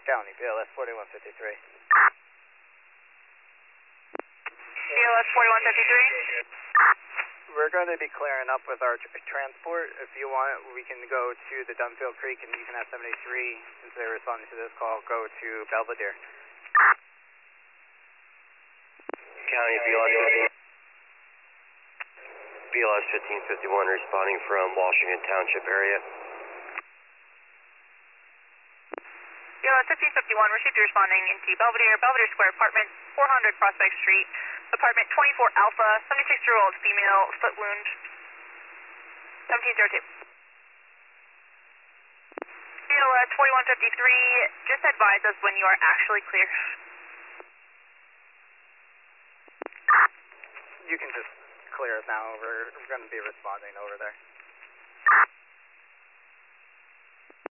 County, BLS 4153. BLS 4153. We're going to be clearing up with our transport. If you want, we can go to the Dunfield Creek and you can have 73, since they're responding to this call, go to Belvedere. County, BLS 1551 responding from Washington Township area. BLS 1551 received responding into Belvedere Square, apartment 400 Prospect Street, apartment 24 Alpha, 76-year-old female, foot wound, 1702. BLS 4153, just advise us when you are actually clear. You can just clear us now. We're going to be responding over there.